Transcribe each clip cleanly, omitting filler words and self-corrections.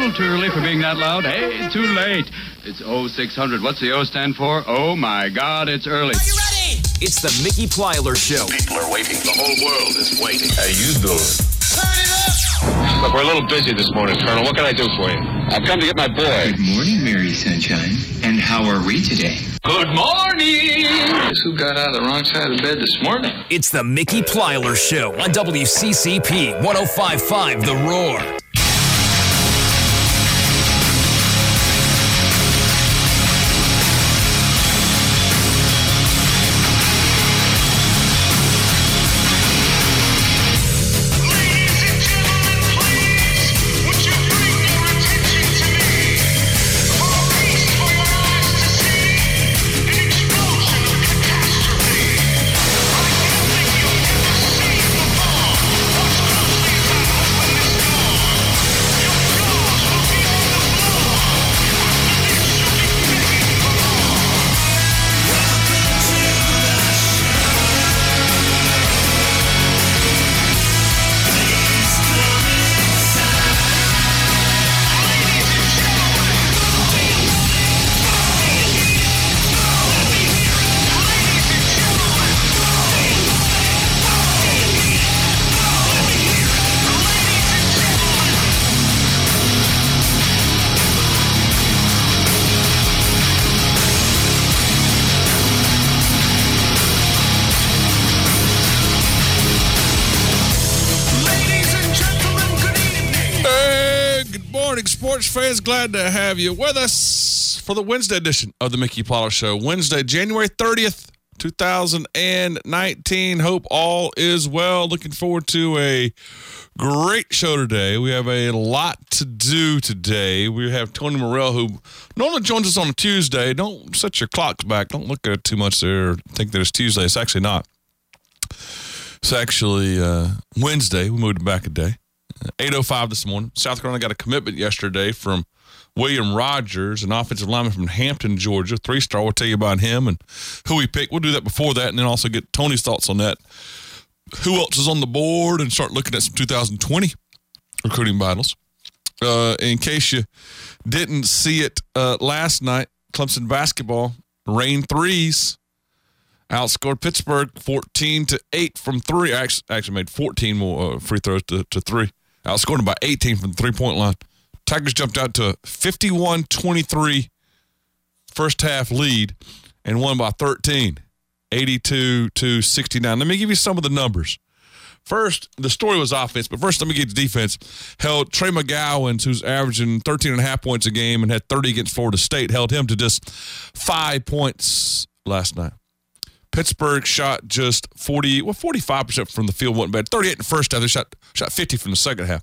little too early for being that loud. Hey, too late. It's 0600. What's the O stand for? Oh, my God, it's early. Are you ready? It's the Mickey Plyler Show. People are waiting. The whole world is waiting. How you doing? Turn it up! Look, we're a little busy this morning, Colonel. What can I do for you? I've come to get my boy. Good morning, Mary Sunshine. And how are we today? Good morning. Guess who got out of the wrong side of the bed this morning? It's the Mickey Plyler Show on WCCP 105.5 The Roar. Sports fans, glad to have you with us for the Wednesday edition of the Mickey Plyler Show. Wednesday, January 30th, 2019. Hope all is well. Looking forward to a great show today. We have a lot to do today. We have Tony Morrell, who normally joins us on a Tuesday. Don't set your clocks back. Don't look at it too much there. Think that it's Tuesday. It's actually not. It's actually Wednesday. We moved it back a day. 8:05 this morning. South Carolina got a commitment yesterday from William Rogers, an offensive lineman from Hampton, Georgia, 3-star. We'll tell you about him and who he picked. We'll do that before that and then also get Tony's thoughts on that. Who else is on the board and start looking at some 2020 recruiting battles. In case you didn't see it last night, Clemson basketball, rain threes, outscored Pittsburgh 14-8 from three. Actually made 14 more free throws to three. Outscored them by 18 from the three-point line. Tigers jumped out to a 51-23 first half lead and won by 13, 82-69. Let me give you some of the numbers. First, the story was offense, but first let me get to defense. Held Trey McGowan, who's averaging 13.5 points a game and had 30 against Florida State, held him to just 5 points last night. Pittsburgh shot just 45% from the field, wasn't bad. 38 in the first half. They shot 50 from the second half.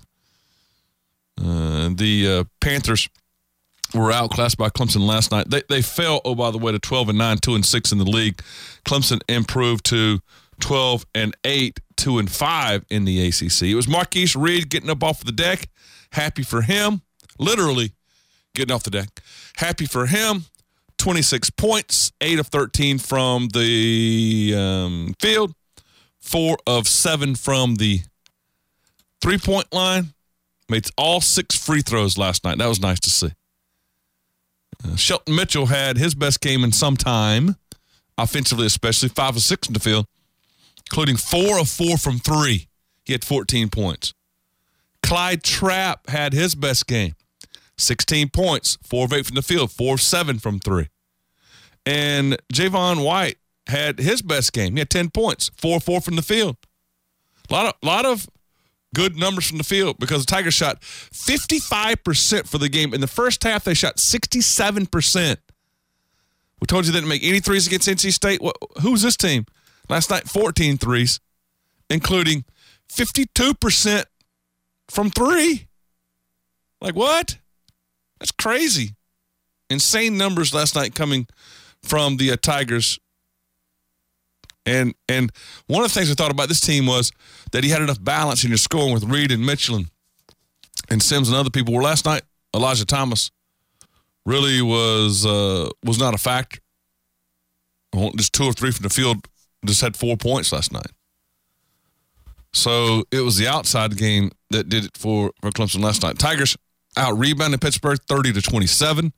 The Panthers were outclassed by Clemson last night. They fell, by the way, to 12-9, 2-6 in the league. Clemson improved to 12-8, 2-5 in the ACC. It was Marquise Reed getting up off the deck. Happy for him. Literally getting off the deck. Happy for him. 26 points, 8 of 13 from the field, 4 of 7 from the three-point line. Made all 6 free throws last night. That was nice to see. Shelton Mitchell had his best game in some time, offensively especially, 5 of 6 in the field, including 4 of 4 from 3. He had 14 points. Clyde Trapp had his best game. 16 points, 4 of 8 from the field, 4 of 7 from 3. And Javon White had his best game. He had 10 points, 4 of 4 from the field. A lot of good numbers from the field because the Tigers shot 55% for the game. In the first half, they shot 67%. We told you they didn't make any threes against NC State. Who's this team? Last night, 14 threes, including 52% from 3. Like, what? That's crazy. Insane numbers last night coming from the Tigers. And one of the things I thought about this team was that he had enough balance in his scoring with Reed and Mitchell and Sims and other people. Where last night, Elijah Thomas really was not a factor. Just 2 or 3 from the field, just had 4 points last night. So it was the outside game that did it for Clemson last night. Tigers out-rebounded Pittsburgh 30-27.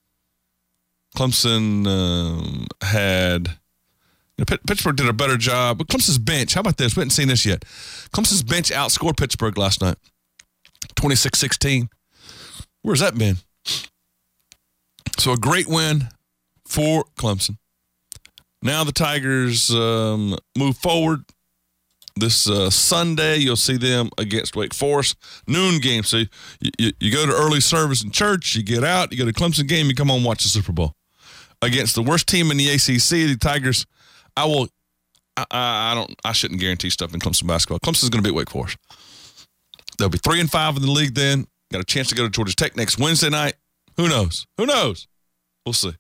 Clemson had... Pittsburgh did a better job. But Clemson's bench, how about this? We haven't seen this yet. Clemson's bench outscored Pittsburgh last night, 26-16. Where's that been? So a great win for Clemson. Now the Tigers move forward. This Sunday, you'll see them against Wake Forest. Noon game. So you go to early service in church, you get out, you go to Clemson game, you come home and watch the Super Bowl. Against the worst team in the ACC, the Tigers... I shouldn't guarantee stuff in Clemson basketball. Clemson's going to beat Wake Forest. They'll be 3-5 in the league then. Got a chance to go to Georgia Tech next Wednesday night. Who knows? We'll see.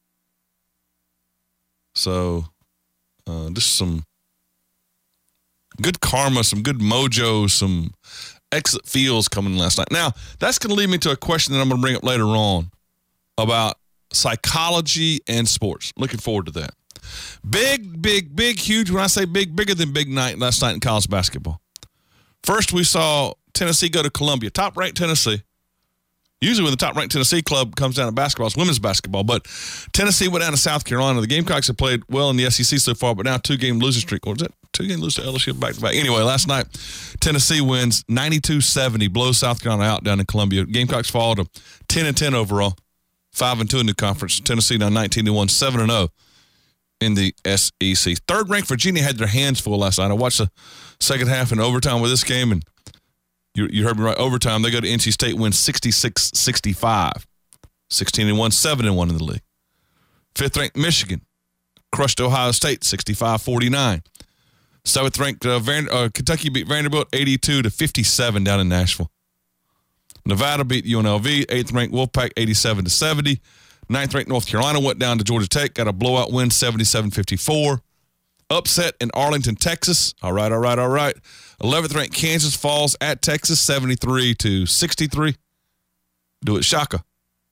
So, just some good karma, some good mojo, some exit feels coming last night. Now, that's going to lead me to a question that I'm going to bring up later on about psychology and sports. Looking forward to that. Big, huge. When I say big, bigger than big night last night in college basketball. First, we saw Tennessee go to Columbia, top-ranked Tennessee. Usually when the top-ranked Tennessee club comes down to basketball, it's women's basketball. But Tennessee went down to South Carolina. The Gamecocks have played well in the SEC so far, but now 2-game losing streak. Or is that 2-game losing to LSU back-to-back? Anyway, last night, Tennessee wins 92-70, blows South Carolina out down in Columbia. Gamecocks fall to 10-10 overall, 5-2 in the conference. Tennessee now 19-1, 7-0. In the SEC. Third-ranked Virginia had their hands full last night. I watched the second half and overtime with this game, and you heard me right. Overtime, they go to NC State, win 66-65. 16-1, 7-1 in the league. Fifth-ranked Michigan crushed Ohio State, 65-49. Seventh-ranked Kentucky beat Vanderbilt, 82-57 down in Nashville. Nevada beat UNLV, 8th-ranked Wolfpack, 87-70. 9th-ranked North Carolina went down to Georgia Tech, got a blowout win, 77-54. Upset in Arlington, Texas. All right. 11th-ranked Kansas falls at Texas, 73-63. Do it, Shaka.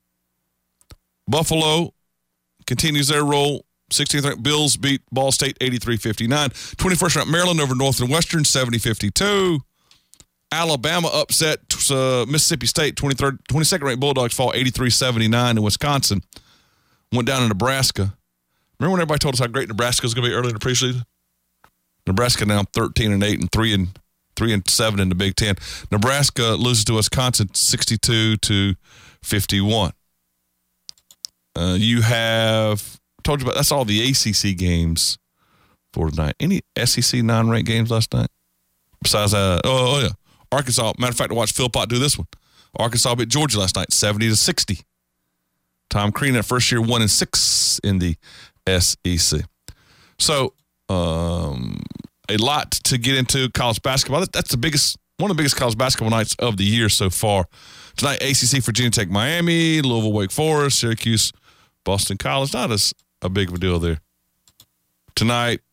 Buffalo continues their roll. 16th-ranked Bills beat Ball State, 83-59. 21st-ranked Maryland over Northwestern, 70-52. Alabama upset Mississippi State. 22nd-ranked Bulldogs fall 83-79 in Wisconsin. Went down to Nebraska. Remember when everybody told us how great Nebraska was going to be early in the preseason? Nebraska now 13-8 and 3-7 in the Big Ten. Nebraska loses to Wisconsin 62-51. You have told you about that's all the ACC games for tonight. Any SEC non-ranked games last night? Besides yeah. Arkansas, matter of fact, I watched Philpott do this one. Arkansas beat Georgia last night, 70-60. Tom Crean, that first year, 1-6 in the SEC. So, a lot to get into college basketball. That's one of the biggest college basketball nights of the year so far. Tonight, ACC, Virginia Tech, Miami, Louisville, Wake Forest, Syracuse, Boston College. Not as a big of a deal there. Tonight,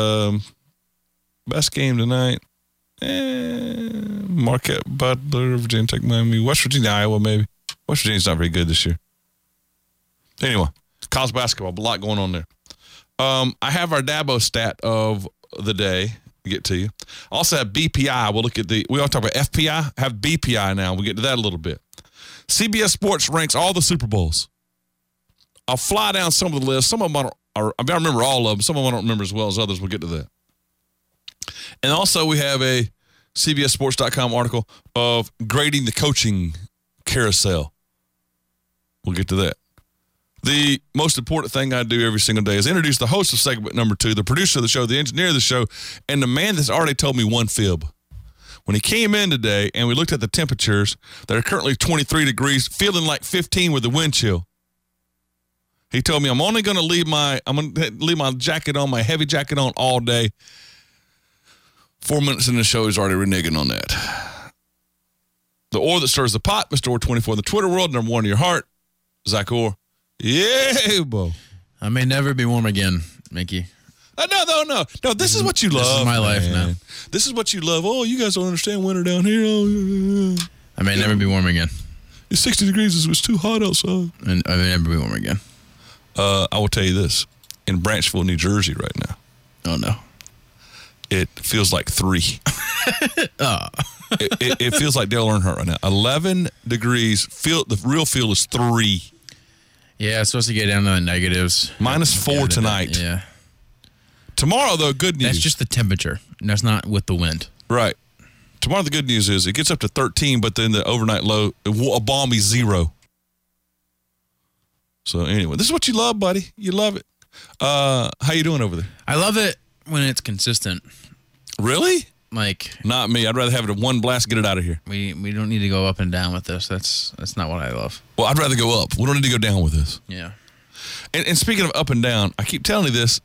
best game tonight. Marquette, Butler, Virginia Tech, Miami, West Virginia, Iowa, maybe. West Virginia's not very good this year. Anyway, college basketball, a lot going on there. I have our Dabo stat of the day to get to you. I also have BPI. We'll look at we all talk about FPI. I have BPI now. We'll get to that a little bit. CBS Sports ranks all the Super Bowls. I'll fly down some of the list. Some of them I remember all of them. Some of them I don't remember as well as others. We'll get to that. And also we have a CBSSports.com article of grading the coaching carousel. We'll get to that. The most important thing I do every single day is introduce the host of segment number 2, the producer of the show, the engineer of the show, and the man that's already told me one fib. When he came in today and we looked at the temperatures that are currently 23 degrees, feeling like 15 with the wind chill, he told me I'm going to leave my jacket on, my heavy jacket on all day. 4 minutes in the show, he's already reneging on that. The Orr that stirs the pot, Mr. Orr 24 in the Twitter world, number 1 in your heart, Zach Orr. Yeah, Bo. I may never be warm again, Mickey. No. This is what you love. This is my life now. This is what you love. Oh, you guys don't understand winter down here. Oh, I may never be warm again. It's 60 degrees. It's too hot outside. And I may never be warm again. I will tell you this. In Branchville, New Jersey right now. Oh, no. It feels like 3. it feels like Dale Earnhardt right now. 11 degrees. The real feel is 3. Yeah, it's supposed to get down to the negatives. -4 tonight. Yeah. Tomorrow, though, good news. That's just the temperature. That's not with the wind. Right. Tomorrow, the good news is it gets up to 13, but then the overnight low, a balmy 0. So, anyway, this is what you love, buddy. You love it. How you doing over there? I love it when it's consistent. Really? Like, Not me. I'd rather have it in one blast, get it out of here. we don't need to go up and down with this. That's not what I love. Well, I'd rather go up. We don't need to go down with this. Yeah. And speaking of up and down, I keep telling you this.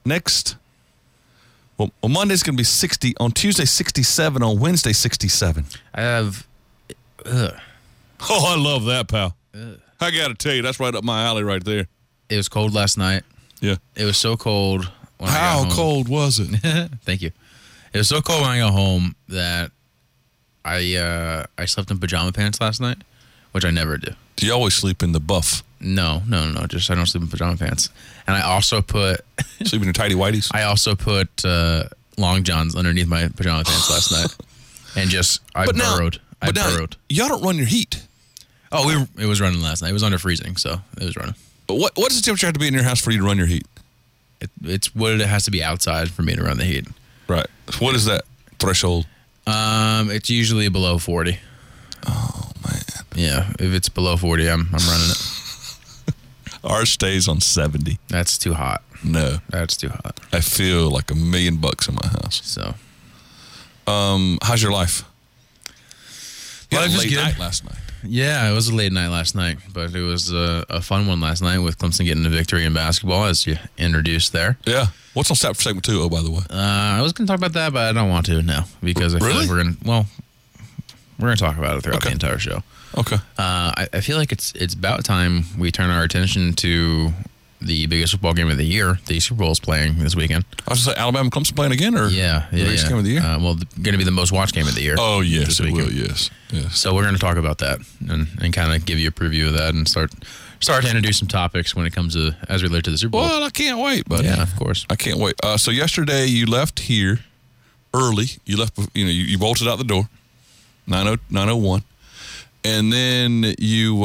Well, Monday's going to be 60. On Tuesday, 67. On Wednesday, 67. I have. Oh, I love that, pal. I got to tell you, that's right up my alley right there. It was cold last night. Yeah. It was so cold. When I got How home. cold was it? Thank you. It was so cold when I got home that I slept in pajama pants last night, which I never do. Do you always sleep in the buff? No. Just I don't sleep in pajama pants. And I also put Sleep in your tighty whities? long johns underneath my pajama pants last night, and I burrowed. Y'all don't run your heat. Oh, it was running last night. It was under freezing, so it was running. But what does the temperature have to be in your house for you to run your heat? It's what it has to be outside for me to run the heat. Right. What is that threshold? It's usually below 40. Oh, man. Yeah, if it's below 40, I'm running it. Ours stays on 70. That's too hot. No. That's too hot. I feel like $1 million in my house. So, how's your life? You had Life a is late good. night last night. yeah, it was a late night last night, but it was a fun one last night with Clemson getting a victory in basketball, as you introduced there. Yeah. What's on tap for segment 2, by the way? I was going to talk about that, but I don't want to now because I feel Really? like we're going to talk about it throughout the entire show. Okay. I feel like it's about time we turn our attention to the biggest football game of the year. The Super Bowl is playing this weekend. I was going to say, Alabama Clemson playing again? Or Yeah. the biggest game of the year? Going to be the most watched game of the year. Oh, yes, this it will, weekend. yes. So we're going to talk about that and kind of give you a preview of that and start to introduce some topics when it comes to as related to the Super Bowl. Well, I can't wait, buddy. Yeah, of course. I can't wait. So yesterday you left here early. You left, you bolted out the door, 9:01, and then you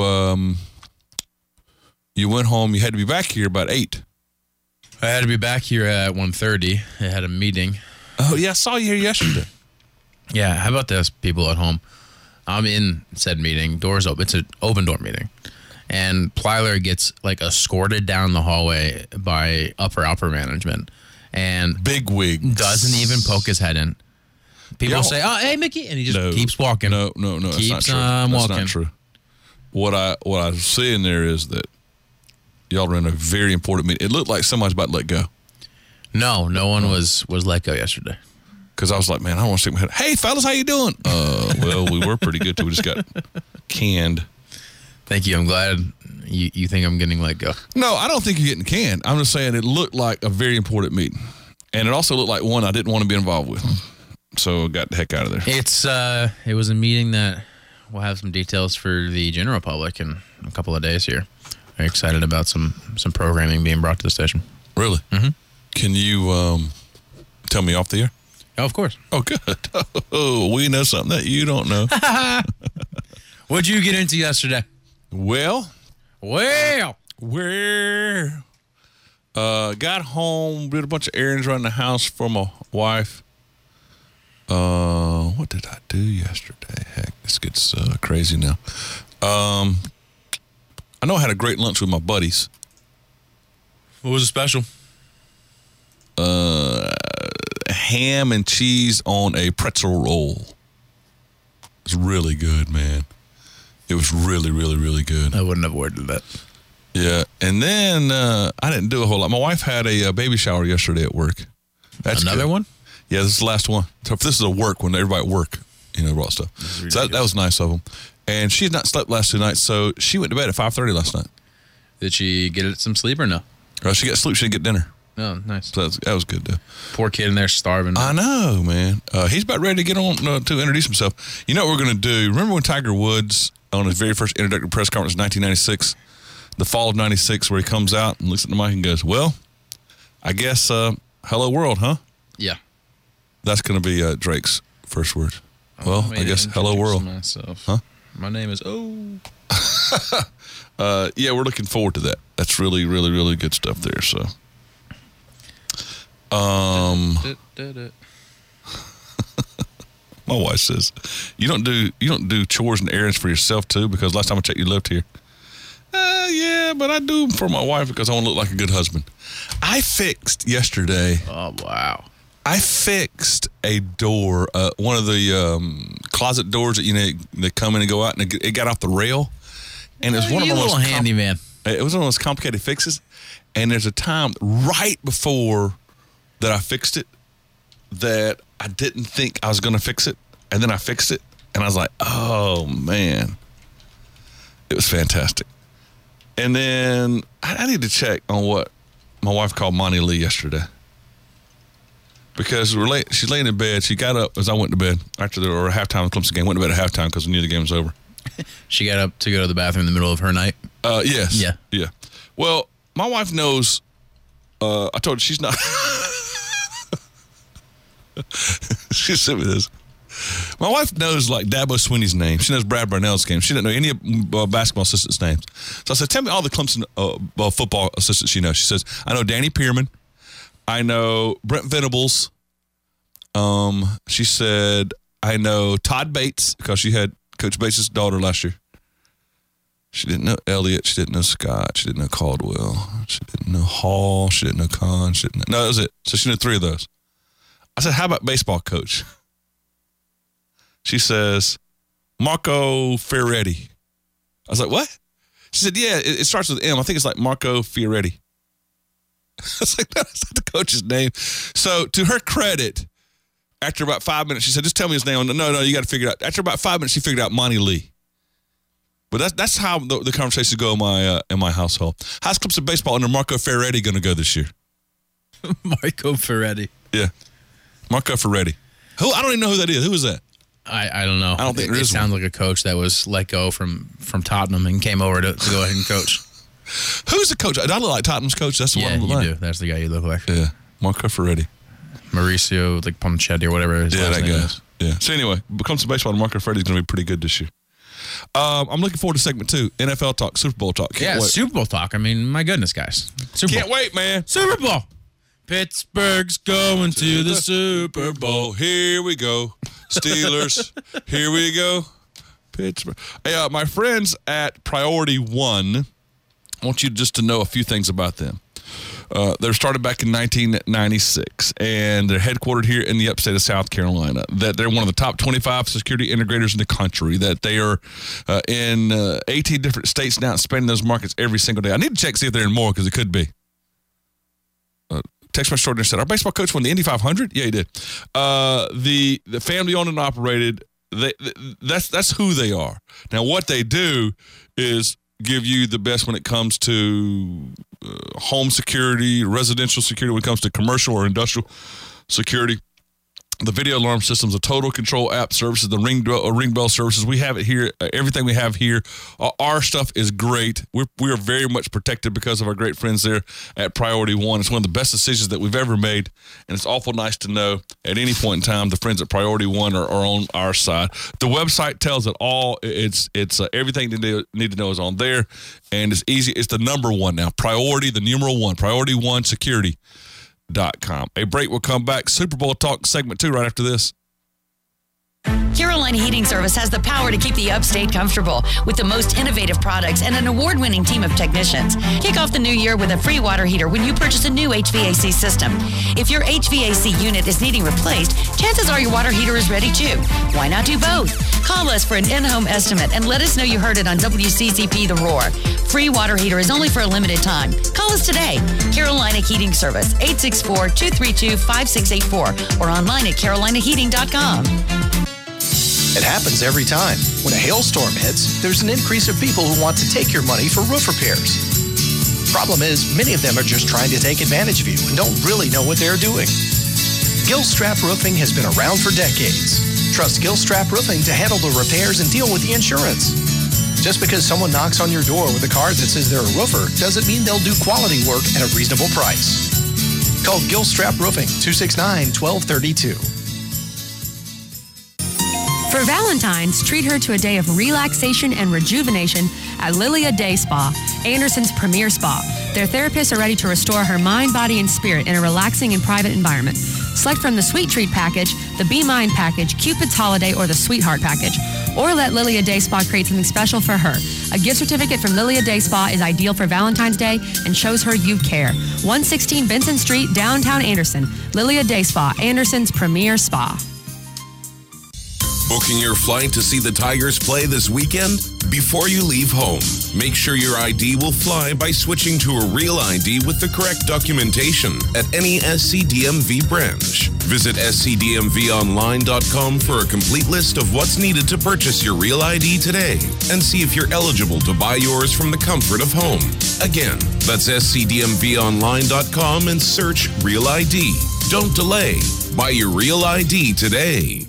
went home. You had to be back here about 8. I had to be back here at 1:30. I had a meeting. Oh yeah, I saw you here yesterday. Yeah, how about this, people at home? I'm in said meeting. Doors open. It's an open door meeting. And Plyler gets escorted down the hallway by upper management, and Big wig doesn't even poke his head in. People say, "Oh, hey, Mickey," and he just keeps walking. No, that's Keeps not true. on That's walking. not true. What I see in there is that y'all are in a very important meeting. It looked like somebody's about to let go. No one was let go yesterday. Because I was like, man, I don't want to stick my head. Hey, fellas, how you doing? Well, we were pretty good till we just got canned. Thank you. I'm glad you think I'm getting let go. No, I don't think you're getting canned. I'm just saying it looked like a very important meeting. And it also looked like one I didn't want to be involved with. So I got the heck out of there. It was a meeting that we'll have some details for the general public in a couple of days here. Very excited about some programming being brought to the station. Really? Mm-hmm. Can you tell me off the air? Oh, of course. Oh, good. Oh, we know something that you don't know. What'd you get into yesterday? Well, Well, where got home, did a bunch of errands around the house for my wife. What did I do yesterday? Heck, this gets crazy now. I know I had a great lunch with my buddies. what was it special? Ham and cheese on a pretzel roll. It's really good, man. It was really, really, really good. I wouldn't have ordered that. Yeah, and then I didn't do a whole lot. My wife had a baby shower yesterday at work. That's Another good. one? Yeah, this is the last one. So if this is a work when everybody at work, brought stuff. So that was nice of them. And she had not slept last 2 nights, so she went to bed at 5:30 last night. Did she get some sleep or no? She got sleep. She didn't get dinner. Oh, nice. So that was good, though. Poor kid in there starving. I know, man. He's about ready to get on to introduce himself. You know what we're going to do? Remember when Tiger Woods, on his very first introductory press conference in 1996, the fall of 96, where he comes out and looks at the mic and goes, well, I guess hello world, huh? Yeah. That's going to be Drake's first words. Well, I guess hello world. Myself. Huh? My name is Yeah, we're looking forward to that. That's really, really, really good stuff there. So, my wife says, you don't do chores and errands for yourself too, because last time I checked, you lived here. Yeah, but I do them for my wife because I want to look like a good husband. I fixed yesterday. Oh wow! I fixed a door, one of the closet doors that they come in and go out, and it got off the rail, and it's one of the most handyman. It was one of those complicated fixes, and there's a time right before that I fixed it that I didn't think I was going to fix it, and then I fixed it, and I was like, oh man, it was fantastic. And then I need to check on what my wife called Monty Lee yesterday. Because she's laying in bed. She got up as I went to bed after the halftime of the Clemson game. Went to bed at halftime because we knew the game was over. She got up to go to the bathroom in the middle of her night? Yes. Yeah. Well, my wife knows. I told her she's not. She sent me this. My wife knows like Dabo Swinney's name. She knows Brad Barnell's name. She didn't know any basketball assistants' names. So I said, tell me all the Clemson football assistants she knows. She says, I know Danny Pearman. I know Brent Venables. She said, I know Todd Bates because she had Coach Bates' daughter last year. She didn't know Elliott. She didn't know Scott. She didn't know Caldwell. She didn't know Hall. She didn't know Kahn. No, that was it. So she knew 3 of those. I said, how about baseball coach? She says, Marco Fioretti. I was like, what? She said, yeah, it starts with M. I think it's like Marco Fioretti. I was like, that's not the coach's name. So to her credit, after about 5 minutes, she said, just tell me his name. No, you got to figure it out. After about 5 minutes, she figured out Monty Lee. But that's how the conversations go in my household. How's Clemson baseball under Marco Fioretti going to go this year? Marco Fioretti. Yeah. Marco Fioretti. Who? I don't even know who that is. Who is that? I don't know. I don't think there is It sounds like a coach that was let go from Tottenham and came over to go ahead and coach. Who's the coach? I look like Tottenham's coach. That's the one I'm you like. do. That's the guy you look like. Yeah. Marco Fioretti. Mauricio, like Ponchetti or whatever his last name is. Yeah. So anyway, Clemson baseball, Marco Fioretti's going to be pretty good this year. I'm looking forward to segment 2, NFL talk, Super Bowl talk. Can't wait. Super Bowl talk. I mean, my goodness, guys. Can't wait, man. Super Bowl. Pittsburgh's going to the Super Bowl. Here we go. Steelers. Here we go. Pittsburgh. Hey, my friends at Priority One, I want you just to know a few things about them. They were started back in 1996, and they're headquartered here in the upstate of South Carolina. That they're one of the top 25 security integrators in the country. That they are in 18 different states now, expanding those markets every single day. I need to check see if they're in more because it could be. Text my extraordinary said, our baseball coach won the Indy 500? Yeah, he did. The family owned and operated, that's who they are. Now, what they do is give you the best when it comes to home security, residential security, when it comes to commercial or industrial security. The video alarm systems, the total control app services, the ring bell services. We have it here. Everything we have here. Our stuff is great. We are very much protected because of our great friends there at Priority One. It's one of the best decisions that we've ever made, and it's awful nice to know at any point in time the friends at Priority One are on our side. The website tells it all. It's everything you need to know is on there, and it's easy. It's the number one now. Priority, the numeral 1. Priority One Security. .com. A break will come back. Super Bowl talk segment 2 right after this. Carolina Heating Service has the power to keep the upstate comfortable with the most innovative products and an award-winning team of technicians. Kick off the new year with a free water heater when you purchase a new HVAC system. If your HVAC unit is needing replaced, chances are your water heater is ready too. Why not do both? Call us for an in-home estimate and let us know you heard it on WCCP The Roar. Free water heater is only for a limited time. Call us today. Carolina Heating Service, 864-232-5684 or online at carolinaheating.com. It happens every time. When a hailstorm hits, there's an increase of people who want to take your money for roof repairs. Problem is, many of them are just trying to take advantage of you and don't really know what they're doing. Gilstrap Roofing has been around for decades. Trust Gilstrap Roofing to handle the repairs and deal with the insurance. Just because someone knocks on your door with a card that says they're a roofer doesn't mean they'll do quality work at a reasonable price. Call Gilstrap Roofing, 269-1232. For Valentine's, treat her to a day of relaxation and rejuvenation at Lilia Day Spa, Anderson's premier spa. Their therapists are ready to restore her mind, body, and spirit in a relaxing and private environment. Select from the Sweet Treat package, the Be Mine package, Cupid's Holiday, or the Sweetheart package. Or let Lilia Day Spa create something special for her. A gift certificate from Lilia Day Spa is ideal for Valentine's Day and shows her you care. 116 Benson Street, downtown Anderson. Lilia Day Spa, Anderson's premier spa. Booking your flight to see the Tigers play this weekend? Before you leave home, make sure your ID will fly by switching to a real ID with the correct documentation at any SCDMV branch. Visit scdmvonline.com for a complete list of what's needed to purchase your real ID today and see if you're eligible to buy yours from the comfort of home. Again, that's scdmvonline.com and search Real ID. Don't delay. Buy your real ID today.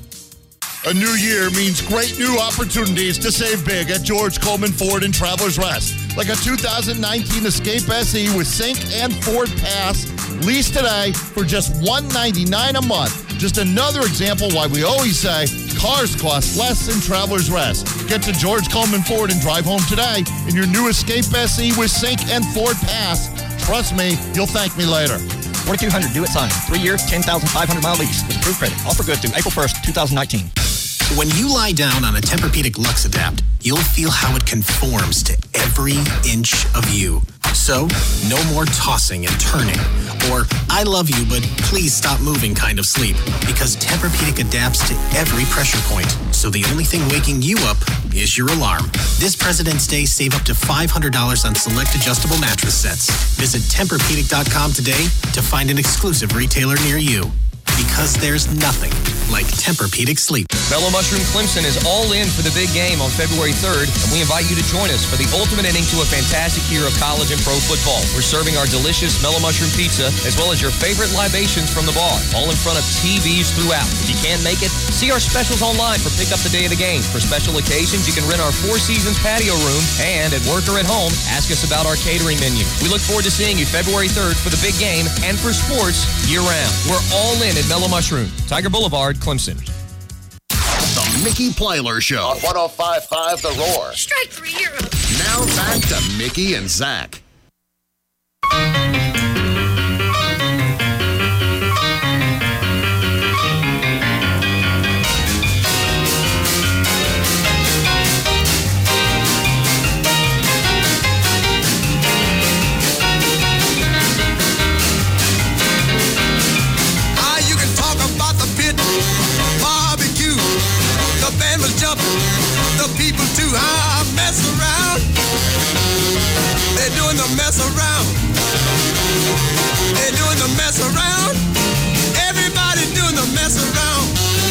A new year means great new opportunities to save big at George Coleman Ford and Travelers Rest. Like a 2019 Escape SE with Sync and Ford Pass. Lease today for just $199 a month. Just another example why we always say cars cost less than Travelers Rest. Get to George Coleman Ford and drive home today in your new Escape SE with Sync and Ford Pass. Trust me, you'll thank me later. 4200 due at sign. 3 years, 10,500-mile lease with approved credit. Offer good through April 1st, 2019. When you lie down on a Tempur-Pedic Lux Adapt, you'll feel how it conforms to every inch of you. So, no more tossing and turning, or I love you, but please stop moving kind of sleep, because Tempur-Pedic adapts to every pressure point. So the only thing waking you up is your alarm. This President's Day, save up to $500 on select adjustable mattress sets. Visit Tempurpedic.com today to find an exclusive retailer near you. Because there's nothing like Tempur-Pedic sleep. Mellow Mushroom Clemson is all in for the big game on February 3rd, and we invite you to join us for the ultimate ending to a fantastic year of college and pro football. We're serving our delicious Mellow Mushroom pizza, as well as your favorite libations from the bar, all in front of TVs throughout. If you can't make it, see our specials online for pickup the day of the game. For special occasions, you can rent our Four Seasons patio room, and at work or at home, ask us about our catering menu. We look forward to seeing you February 3rd for the big game and for sports year-round. We're all in at Mellow Mushroom, Tiger Boulevard, Clemson. The Mickey Plyler Show on 105.5 The Roar. Strike three, you're up. Now back to Mickey and Zach. The people too high mess around. They're doing the mess around. They're doing the mess around. Everybody doing the mess around.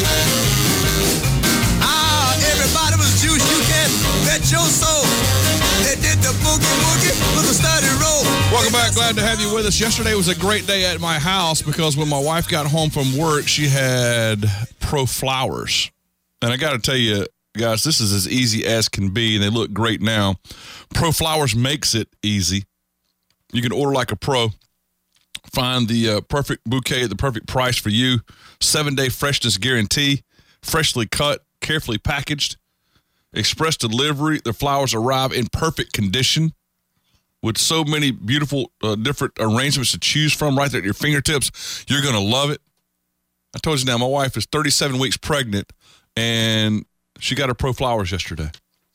Everybody was juice. You can bet your soul. They did the boogie woogie with a steady roll. Welcome back. Glad to have you with us. Yesterday was a great day at my house because when my wife got home from work, she had Pro Flowers. And I got to tell you, guys, this is as easy as can be, and they look great now. Pro Flowers makes it easy. You can order like a pro. Find the perfect bouquet at the perfect price for you. 7-day freshness guarantee. Freshly cut, carefully packaged. Express delivery. The flowers arrive in perfect condition with so many beautiful different arrangements to choose from right there at your fingertips. You're going to love it. I told you now, my wife is 37 weeks pregnant, and she got her Pro Flowers yesterday.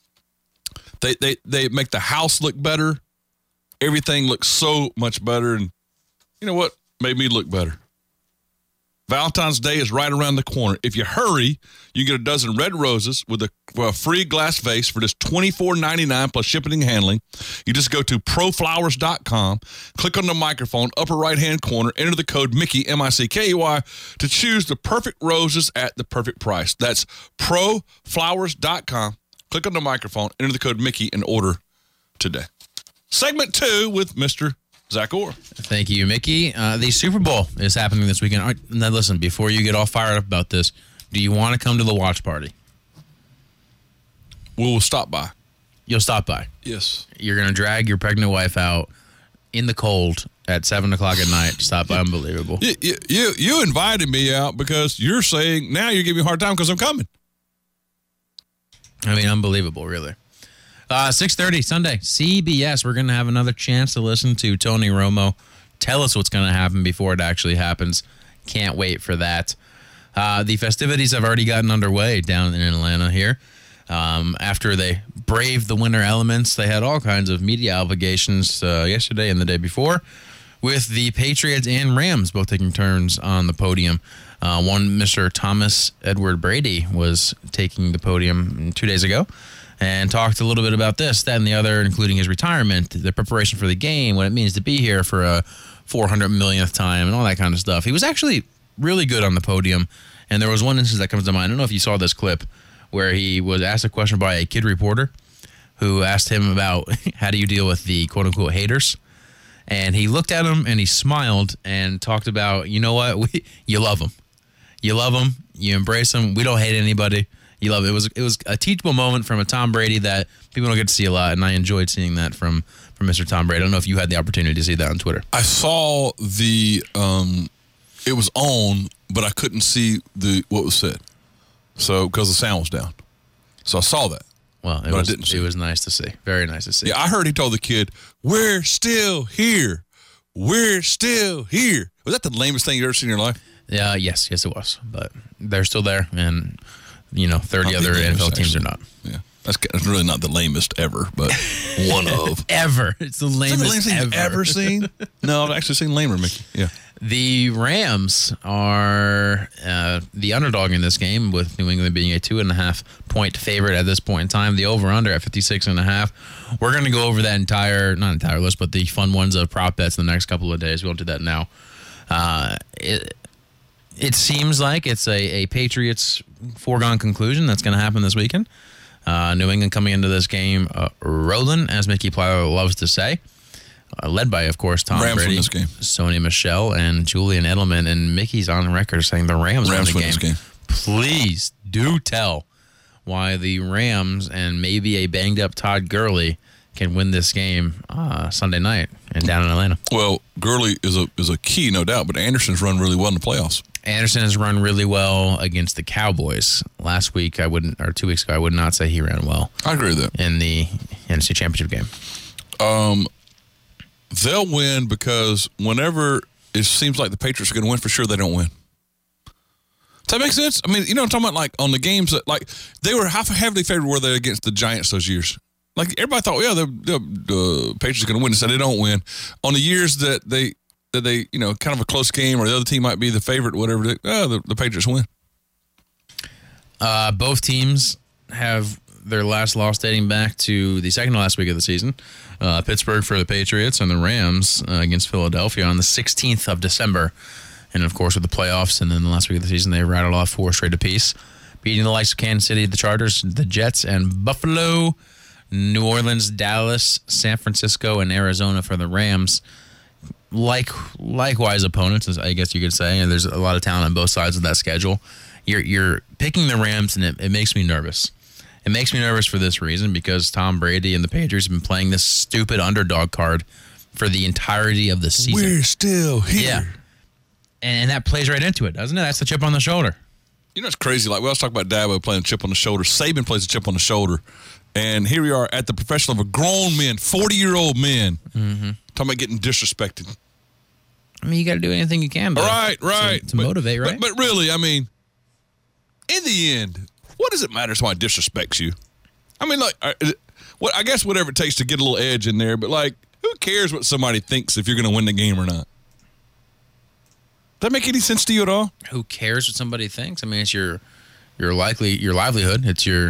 They make the house look better. Everything looks so much better. And you know what made me look better? Valentine's Day is right around the corner. If you hurry, you get a dozen red roses with a free glass vase for just $24.99 plus shipping and handling. You just go to proflowers.com, click on the microphone, upper right-hand corner, enter the code Mickey, M-I-C-K-E-Y, to choose the perfect roses at the perfect price. That's proflowers.com. Click on the microphone, enter the code Mickey, and order today. Segment 2 with Mr. Zach Orr. Thank you, Mickey. The Super Bowl is happening this weekend. All right, now listen, before you get all fired up about this, do you want to come to the watch party? We'll stop by. You'll stop by? Yes. You're going to drag your pregnant wife out in the cold at 7 o'clock at night to stop by. Unbelievable. You invited me out because you're saying now you're giving me a hard time because I'm coming. I mean, unbelievable, really. 6:30 Sunday, CBS. We're going to have another chance to listen to Tony Romo tell us what's going to happen before it actually happens. Can't wait for that. The festivities have already gotten underway down in Atlanta here. After they braved the winter elements, they had all kinds of media obligations yesterday and the day before, with the Patriots and Rams both taking turns on the podium. One, Mr. Thomas Edward Brady, was taking the podium 2 days ago and talked a little bit about this, that, and the other, including his retirement, the preparation for the game, what it means to be here for a 400 millionth time, and all that kind of stuff. He was actually really good on the podium, and there was one instance that comes to mind. I don't know if you saw this clip where he was asked a question by a kid reporter who asked him about how do you deal with the quote-unquote haters, and he looked at him and he smiled and talked about, you know what, you love them. You love them. You embrace them. We don't hate anybody. You love it. It was a teachable moment from a Tom Brady that people don't get to see a lot, and I enjoyed seeing that from Mr. Tom Brady. I don't know if you had the opportunity to see that on Twitter. I saw the it was on, but I couldn't see what was said. So because the sound was down, so I saw that. Well, I didn't see it. It was nice to see. Very nice to see. Yeah, I heard he told the kid, "We're still here. We're still here." Was that the lamest thing you ever seen in your life? Yeah, yes, it was. But they're still there, and 30 other NFL teams are not. Yeah, that's really not the lamest ever, but one of ever. It's the lamest thing you've ever seen. No, I've actually seen lamer, Mickey. Yeah. The Rams are the underdog in this game, with New England being a 2.5 point favorite at this point in time. The over-under at 56.5. We're going to go over that not entire list, but the fun ones of prop bets in the next couple of days. We won't do that now. It seems like it's a Patriots foregone conclusion that's going to happen this weekend. New England coming into this game rolling, as Mickey Plyler loves to say. Led by, of course, Tom Rams Brady, win this game. Sony Michel, and Julian Edelman. And Mickey's on record saying the Rams win the game. This game. Please do tell why the Rams and maybe a banged-up Todd Gurley can win this game Sunday night and down in Atlanta. Well, Gurley is a key, no doubt, but Anderson's run really well in the playoffs. Anderson has run really well against the Cowboys. Last week, 2 weeks ago, I would not say he ran well. I agree with that. In the NFC Championship game. They'll win because whenever it seems like the Patriots are going to win, for sure they don't win. Does that make sense? I mean, I'm talking about like on the games that they were heavily favored were they against the Giants those years. Like everybody thought, the Patriots are going to win, so they don't win. On the years that they kind of a close game or the other team might be the favorite, whatever, the Patriots win. Both teams have their last loss dating back to the second to last week of the season. Pittsburgh for the Patriots and the Rams against Philadelphia on the 16th of December. And, of course, with the playoffs and then the last week of the season, they rattled off 4 straight apiece, beating the likes of Kansas City, the Chargers, the Jets, and Buffalo, New Orleans, Dallas, San Francisco, and Arizona for the Rams. Likewise opponents, I guess you could say, and there's a lot of talent on both sides of that schedule. You're picking the Rams, and it makes me nervous. It makes me nervous for this reason, because Tom Brady and the Patriots have been playing this stupid underdog card for the entirety of the season. We're still here. Yeah. And that plays right into it, doesn't it? That's the chip on the shoulder. It's crazy. Like, we always talk about Dabo playing a chip on the shoulder. Saban plays a chip on the shoulder. And here we are at the profession of a grown men, 40-year-old men, talking about getting disrespected. I mean, you got to do anything you can right. to motivate, right? But really, I mean, in the end, what does it matter if somebody disrespects you? I mean, I guess whatever it takes to get a little edge in there, but, who cares what somebody thinks if you're going to win the game or not? Does that make any sense to you at all? Who cares what somebody thinks? I mean, it's your livelihood. It's your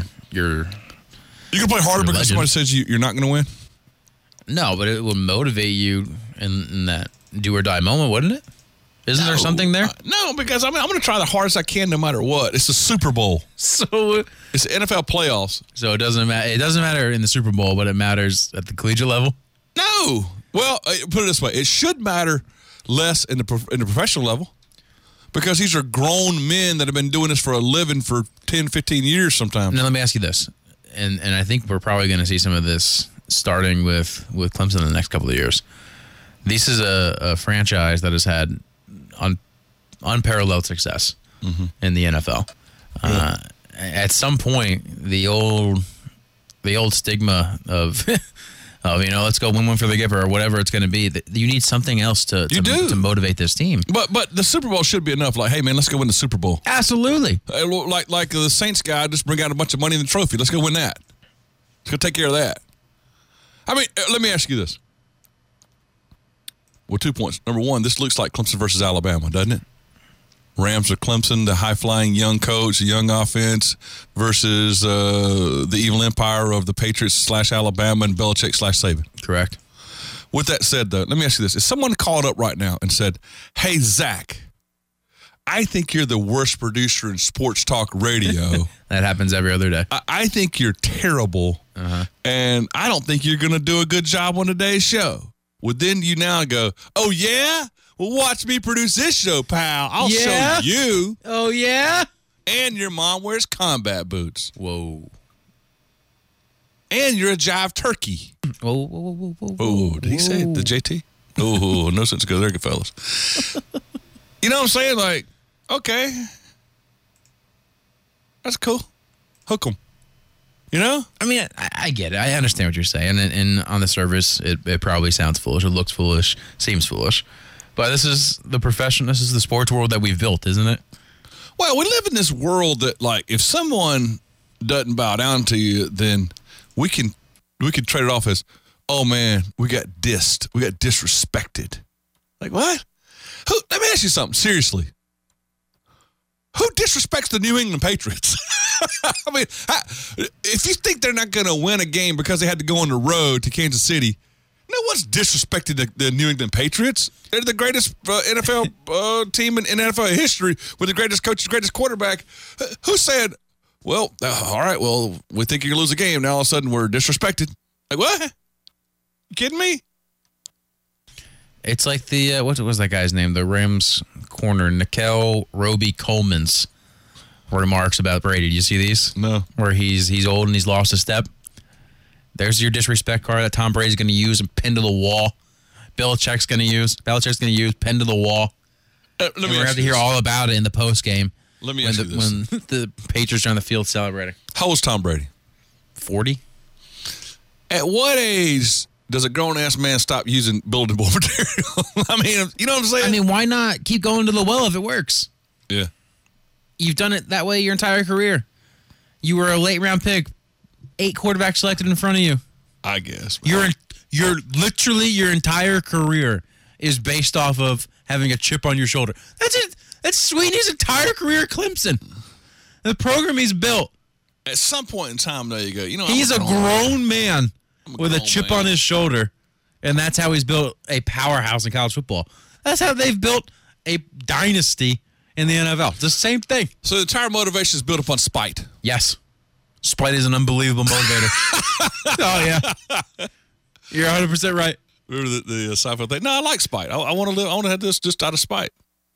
You can play harder because somebody says you're not going to win? No, but it will motivate you in that do or die moment, wouldn't it? Isn't there something there? No, because I'm going to try the hardest I can no matter what. It's the Super Bowl. So it's the NFL playoffs. So it doesn't matter. It doesn't matter in the Super Bowl, but it matters at the collegiate level? No. Well, put it this way. It should matter less in the professional level, because these are grown men that have been doing this for a living for 10, 15 years sometimes. Now, let me ask you this, and I think we're probably going to see some of this starting with Clemson in the next couple of years. This is a franchise that has had unparalleled success in the NFL. at some point, the old stigma of let's go win one for the giver or whatever it's going to be. You need something else to motivate this team. But the Super Bowl should be enough. Like, hey man, let's go win the Super Bowl. Absolutely. Like the Saints guy, just bring out a bunch of money in the trophy. Let's go win that. Let's go take care of that. I mean, let me ask you this. Well, 2 points. Number one, this looks like Clemson versus Alabama, doesn't it? Rams are Clemson, the high-flying young coach, the young offense, versus the evil empire of the Patriots / Alabama and Belichick / Saban. Correct. With that said, though, let me ask you this. If someone called up right now and said, hey, Zach, I think you're the worst producer in sports talk radio. That happens every other day. I think you're terrible, and I don't think you're going to do a good job on today's show. Well, then you now go, oh, yeah? Well, watch me produce this show, pal. I'll show you. Oh, yeah? And your mom wears combat boots. Whoa. And you're a jive turkey. Whoa. Oh, did he say the JT? Oh, no sense to go there, good fellas. You know what I'm saying? Like, okay. That's cool. Hook 'em. You know? I mean, I get it. I understand what you're saying. And on the surface, it probably sounds foolish. It looks foolish. Seems foolish. But this is the profession. This is the sports world that we've built, isn't it? Well, we live in this world that, like, if someone doesn't bow down to you, then we can trade it off as, oh, man, we got dissed. We got disrespected. Like, what? Let me ask you something, seriously. Who disrespects the New England Patriots? I mean, if you think they're not going to win a game because they had to go on the road to Kansas City, no one's disrespected the New England Patriots. They're the greatest NFL team in NFL history with the greatest coach, the greatest quarterback. Who said, well, all right, well, we think you're going to lose a game. Now all of a sudden we're disrespected. Like, what? You kidding me? It's like the, what was that guy's name? The Rams corner, Nickel Roby-Coleman's remarks about Brady. Do you see these? No. Where he's old and he's lost a step. There's your disrespect card that Tom Brady's going to use and pin to the wall. Belichick's going to use, pin to the wall. We're going to have to hear all about it in the post game. Let me ask you this. When the Patriots are on the field celebrating. How old's Tom Brady? 40. At what age does a grown-ass man stop using bulletin board material? I mean, you know what I'm saying? I mean, why not keep going to the well if it works? Yeah. You've done it that way your entire career. You were a late-round pick. 8 quarterbacks selected in front of you. I guess. You're literally your entire career is based off of having a chip on your shoulder. That's it. That's Sweeney's entire career at Clemson. The program he's built. At some point in time, there you go. You know, he's a grown man with a chip on his shoulder, and that's how he's built a powerhouse in college football. That's how they've built a dynasty in the NFL. It's the same thing. So the entire motivation is built upon spite. Yes. Spite is an unbelievable motivator. Oh, yeah. You're 100% right. Remember the Seinfeld thing? No, I like spite. I want to live. I want to have this just out of spite.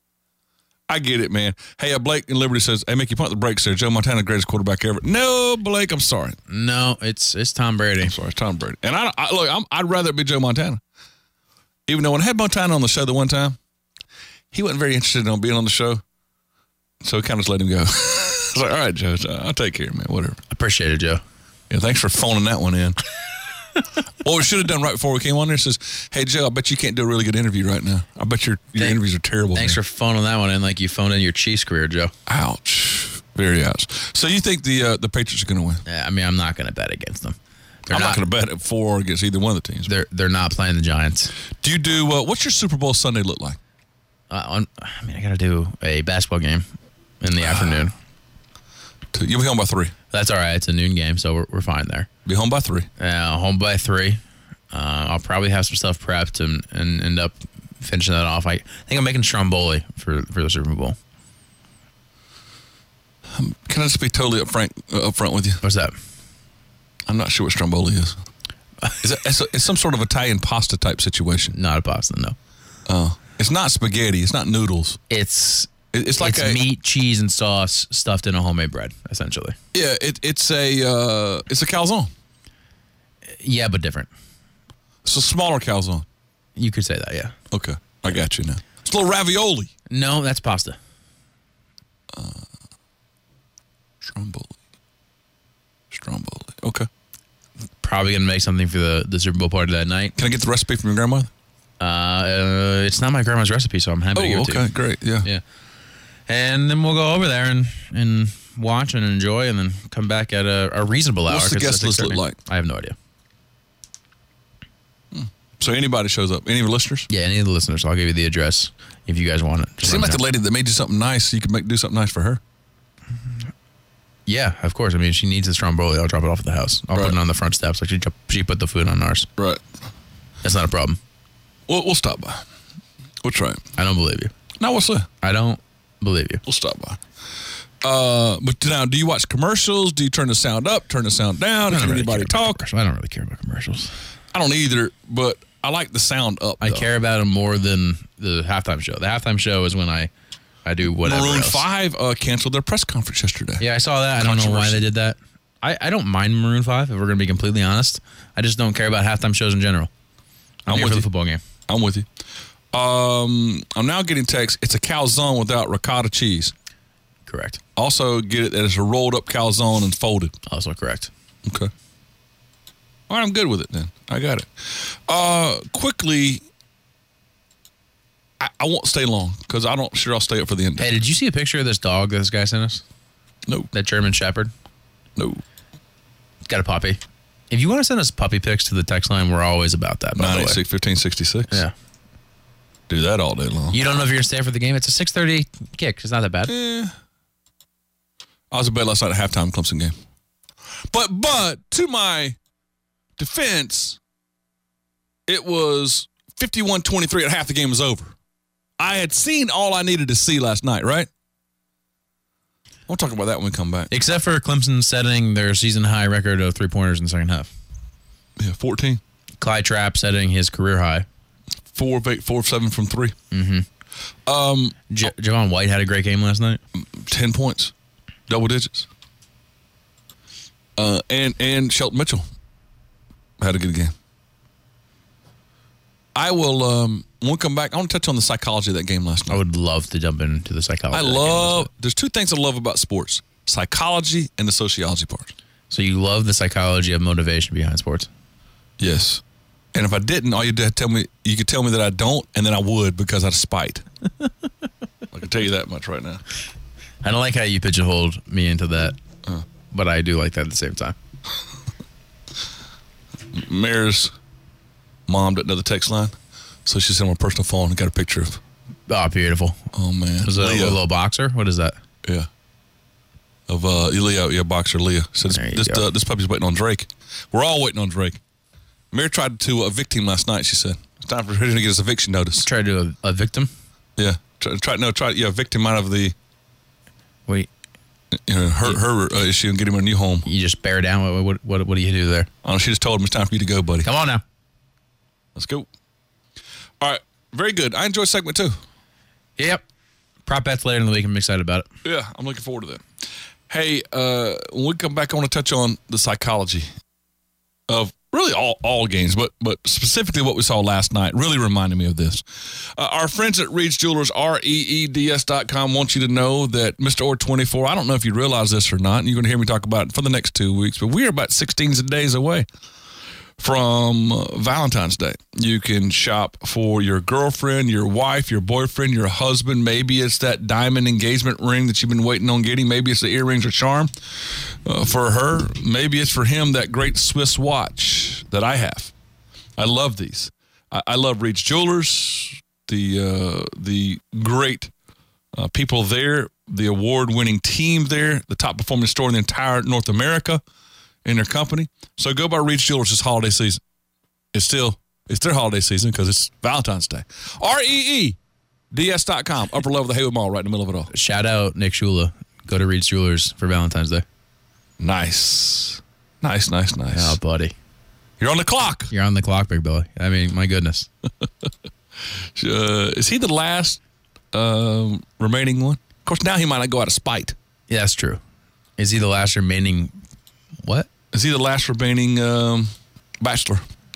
I get it, man. Hey, Blake in Liberty says, hey, make you punt the brakes there. Joe Montana, greatest quarterback ever. No, Blake, I'm sorry. No, it's Tom Brady. I'm sorry, it's Tom Brady. And I'd rather it be Joe Montana. Even though when I had Montana on the show the one time, he wasn't very interested in being on the show. So we kind of just let him go. I was like, all right, Joe, I'll take care, man, whatever. Appreciate it, Joe. Yeah, thanks for phoning that one in. What we should have done right before we came on there says, hey, Joe, I bet you can't do a really good interview right now. I bet your interviews are terrible. Thanks for phoning that one in like you phoned in your Chiefs career, Joe. Ouch. Very ouch. So you think the Patriots are going to win? Yeah, I mean, I'm not going to bet against them. I'm not going to bet it for or against either one of the teams. They're not playing the Giants. Do you do, what's your Super Bowl Sunday look like? I got to do a basketball game in the afternoon. You'll be home by 3. That's all right. It's a noon game, so we're fine there. Be home by 3. Home by 3. I'll probably have some stuff prepped and end up finishing that off. I think I'm making Stromboli for the Super Bowl. Can I just be totally upfront with you? What's that? I'm not sure what Stromboli is. It's some sort of Italian pasta type situation. Not a pasta, no. Oh, it's not spaghetti. It's not noodles. It's like meat, cheese, and sauce stuffed in a homemade bread, essentially. Yeah, it's a calzone. Yeah, but different. It's a smaller calzone. You could say that, yeah. Okay, I got you now. It's a little ravioli. No, that's pasta. Stromboli. Okay. Probably going to make something for the Super Bowl party that night. Can I get the recipe from your grandmother? It's not my grandma's recipe, so I'm happy to give it to you. Okay, great. Yeah. Yeah. And then we'll go over there and watch and enjoy and then come back at a reasonable hour. What's the 'cause guest it's list look 6:30. like? I have no idea. So anybody shows up? Any of the listeners? Yeah, any of the listeners. I'll give you the address if you guys want it. Just Seemed let like me the know. lady that made you something nice, you could do something nice for her. Yeah, of course. I mean, she needs a Stromboli. I'll drop it off at the house. I'll put it on the front steps. Like she put the food on ours. Right. That's not a problem. We'll stop by. We'll try it. I don't believe you. No, we'll see. I don't believe you. We'll stop by. But now, do you watch commercials? Do you turn the sound up, turn the sound down? Does anybody talk? I don't really care about commercials. I don't either, but I like the sound up. I care about them more than the halftime show. The halftime show is when I do whatever Maroon else. 5 canceled their press conference yesterday. Yeah, I saw that. I don't know why they did that. I don't mind Maroon 5, if we're going to be completely honest. I just don't care about halftime shows in general. I'm here with for you. the football game. I'm with you. I'm now getting text. It's a calzone without ricotta cheese. Correct. Also get it that it's a rolled up calzone and folded. Also correct. Okay. All right, I'm good with it then. I got it. Quickly, I won't stay long because I'll stay up for the end. Hey, did you see a picture of this dog that this guy sent us? No. That German Shepherd? No. It's got a puppy. If you want to send us puppy pics to the text line, we're always about that, by the way. 986-1566. Yeah. Do that all day long. You don't know if you're going to stay for the game? It's a 6:30 kick. It's not that bad. I was in bed last night at halftime Clemson game. But to my defense, it was 51-23 at half the game was over. I had seen all I needed to see last night, right? We'll talk about that when we come back. Except for Clemson setting their season high record of 3-pointers in the second half. Yeah, 14. Clyde Trapp setting his career high. 4 of 8, 4 of 7 from 3. Mm-hmm. Javon White had a great game last night. 10 points. Double digits. And Shelton Mitchell had a good game. I will, when we come back, I want to touch on the psychology of that game last night. I would love to jump into the psychology. There's two things I love about sports. Psychology and the sociology part. So you love the psychology of motivation behind sports? Yes. And if I didn't, all you could tell me that I don't, and then I would because out of spite. I can tell you that much right now. I don't like how you pigeonholed me into that, but I do like that at the same time. Mayor's mom didn't know the text line, so she sent my personal phone and got a picture of. Oh, beautiful. Oh, man. Was it a little boxer? What is that? Yeah. Of Leo, boxer Leah. Said this puppy's waiting on Drake. We're all waiting on Drake. Mayor tried to evict him last night, she said. It's time for her to get his eviction notice. Tried to evict him? Yeah. Evict him out of the... Wait. Her issue and get him a new home. You just bear down? What do you do there? Oh, she just told him it's time for you to go, buddy. Come on now. Let's go. All right. Very good. I enjoy segment 2. Yep. Prop bets later in the week. I'm excited about it. Yeah, I'm looking forward to that. Hey, when we come back, I want to touch on the psychology of really all games, but specifically what we saw last night really reminded me of this. Our friends at Reed's Jewelers, REEDS.com, want you to know that Mr. Orr 24, I don't know if you realize this or not, and you're going to hear me talk about it for the next 2 weeks, but we are about 16 days away from Valentine's Day. You can shop for your girlfriend, your wife, your boyfriend, your husband. Maybe it's that diamond engagement ring that you've been waiting on getting. Maybe it's the earrings or charm for her. Maybe it's for him that great Swiss watch that I have. I love these. I love Reed's Jewelers, the great people there, the award-winning team there, the top-performing store in the entire North America in their company. So go by Reed's Jewelers this holiday season. It's their holiday season because it's Valentine's Day. REEDS.com, upper level of the Haywood Mall, right in the middle of it all. Shout out Nick Shula. Go to Reed's Jewelers for Valentine's Day. Nice. Oh, buddy. You're on the clock. You're on the clock, big boy. I mean, my goodness. Is he the last remaining one? Of course, now he might not go out of spite. Yeah, that's true. Is he the last remaining... What? Is he the last remaining bachelor?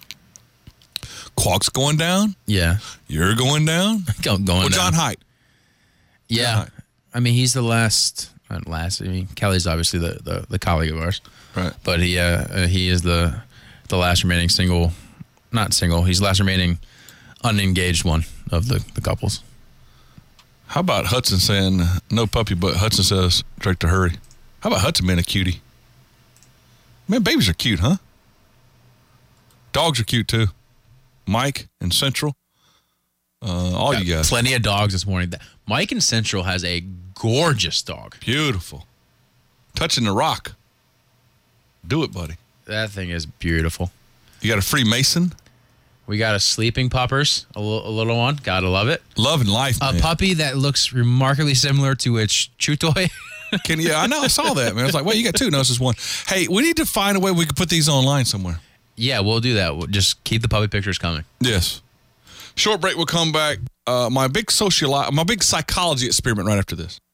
Quag's going down. Yeah. You're going down. Going down. John Haidt. Yeah. I mean, he's the last. last. I mean, Kelly's obviously the colleague of ours, right? But he is the last remaining single, not single. He's the last remaining unengaged one of the couples. How about Hudson saying no puppy, but Hudson says Drake to hurry? How about Hudson being a cutie? Man, babies are cute, huh? Dogs are cute too. Mike and Central. All you guys. Plenty of dogs this morning. Mike and Central has a gorgeous dog. Beautiful. Touching the rock. Do it, buddy. That thing is beautiful. You got a Freemason? We got a sleeping puppers, a little one. Gotta love it. Love and life, A man. puppy that looks remarkably similar to a chew toy. Yeah, I know. I saw that, man. I was like, wait, you got two? No, it's just one. Hey, we need to find a way we can put these online somewhere. Yeah, we'll do that. We'll just keep the puppy pictures coming. Yes. Short break. We'll come back. My big psychology experiment right after this.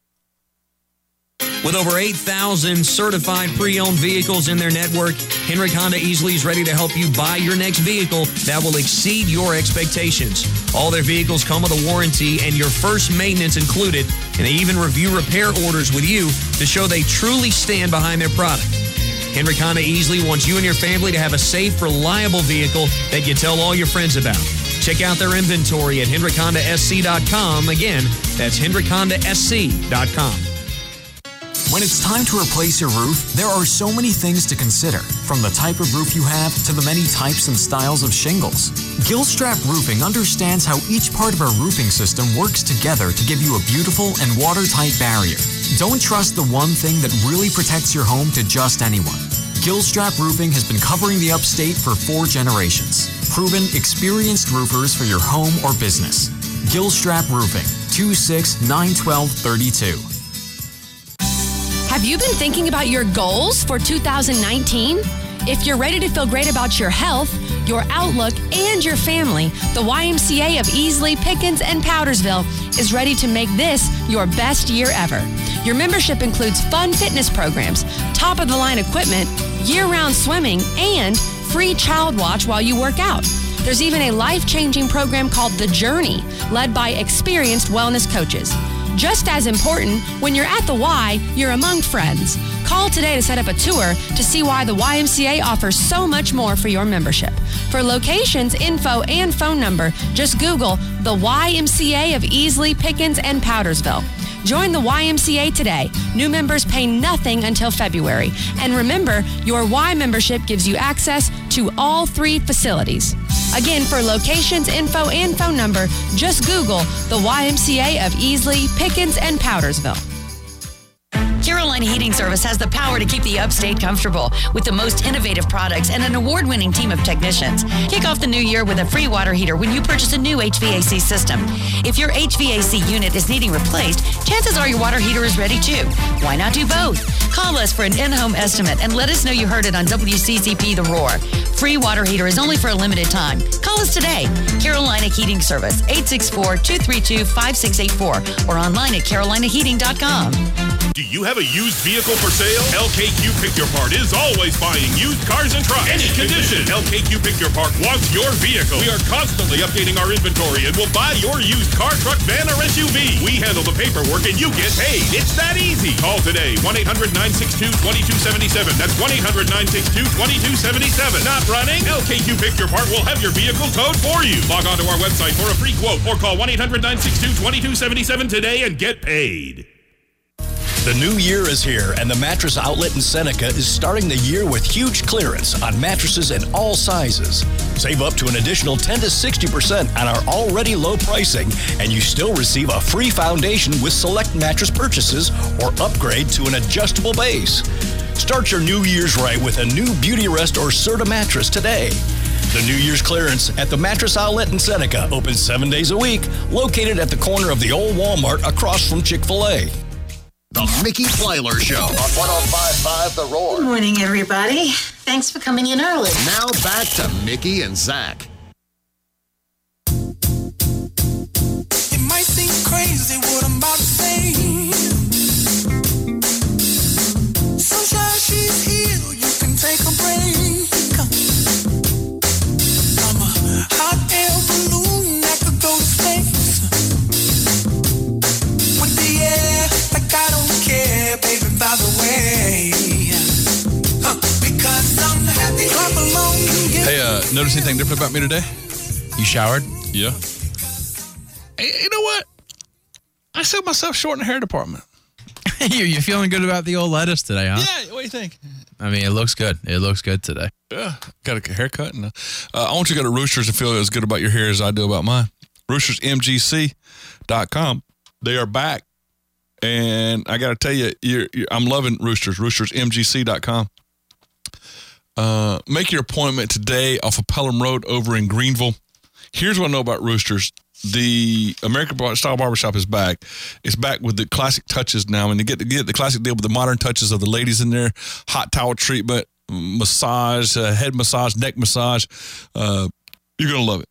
With over 8,000 certified pre-owned vehicles in their network, Hendrick Honda easily is ready to help you buy your next vehicle that will exceed your expectations. All their vehicles come with a warranty and your first maintenance included, and they even review repair orders with you to show they truly stand behind their product. Hendrick Honda easily wants you and your family to have a safe, reliable vehicle that you tell all your friends about. Check out their inventory at HendrickHondaSC.com. Again, that's HendrickHondaSC.com. When it's time to replace your roof, there are so many things to consider, from the type of roof you have to the many types and styles of shingles. Gilstrap Roofing understands how each part of our roofing system works together to give you a beautiful and watertight barrier. Don't trust the one thing that really protects your home to just anyone. Gilstrap Roofing has been covering the upstate for 4 generations. Proven, experienced roofers for your home or business. Gilstrap Roofing, 2691232. Have you been thinking about your goals for 2019? If you're ready to feel great about your health, your outlook, and your family, the YMCA of Easley, Pickens, and Powdersville is ready to make this your best year ever. Your membership includes fun fitness programs, top-of-the-line equipment, year-round swimming, and free child watch while you work out. There's even a life-changing program called The Journey, led by experienced wellness coaches. Just as important, when you're at the Y, you're among friends. Call today to set up a tour to see why the YMCA offers so much more for your membership. For locations, info, and phone number, just Google the YMCA of Easley, Pickens, and Powdersville. Join the YMCA today. New members pay nothing until February. And remember, your Y membership gives you access to all 3 facilities. Again, for locations, info, and phone number, just Google the YMCA of Easley, Pickens, and Powdersville. Carolina Heating Service has the power to keep the upstate comfortable with the most innovative products and an award-winning team of technicians. Kick off the new year with a free water heater when you purchase a new HVAC system. If your HVAC unit is needing replaced, chances are your water heater is ready too. Why not do both? Call us for an in-home estimate and let us know you heard it on WCCP The Roar. Free water heater is only for a limited time. Call us today. Carolina Heating Service, 864-232-5684 or online at carolinaheating.com. Do you have a used vehicle for sale? LKQ Pick Your Part is always buying used cars and trucks. Any condition. LKQ Pick Your Part wants your vehicle. We are constantly updating our inventory and will buy your used car, truck, van, or SUV. We handle the paperwork and you get paid. It's that easy. Call today. 1-800-962-2277. That's 1-800-962-2277. Not running? LKQ Pick Your Part will have your vehicle towed for you. Log on to our website for a free quote or call 1-800-962-2277 today and get paid. The new year is here, and the Mattress Outlet in Seneca is starting the year with huge clearance on mattresses in all sizes. Save up to an additional 10 to 60% on our already low pricing, and you still receive a free foundation with select mattress purchases or upgrade to an adjustable base. Start your New Year's right with a new Beauty Rest or Serta mattress today. The New Year's clearance at the Mattress Outlet in Seneca, open 7 days a week, located at the corner of the old Walmart across from Chick-fil-A. The Mickey Plyler Show on 105.5 The Roar. Good morning, everybody. Thanks for coming in early. Now back to Mickey and Zach. It might seem crazy what I'm about to say. Sunshine, she's here. You can take a break. I'm a hot air balloon that could go to space. With the air, like I don't care. Notice anything different about me today? You showered? Yeah. Hey, you know what? I sold myself short in the hair department. You're feeling good about the old lettuce today, huh? Yeah, what do you think? I mean, it looks good. It looks good today. Yeah, got a haircut. And, I want you to go to Roosters and feel as good about your hair as I do about mine. RoostersMGC.com. They are back. And I got to tell you, I'm loving Roosters. RoostersMGC.com. Make your appointment today off of Pelham Road over in Greenville. Here's what I know about Roosters. The American Style Barbershop is back. It's back with the classic touches now. And you get the classic deal with the modern touches of the ladies in there. Hot towel treatment, massage, head massage, neck massage. You're going to love it.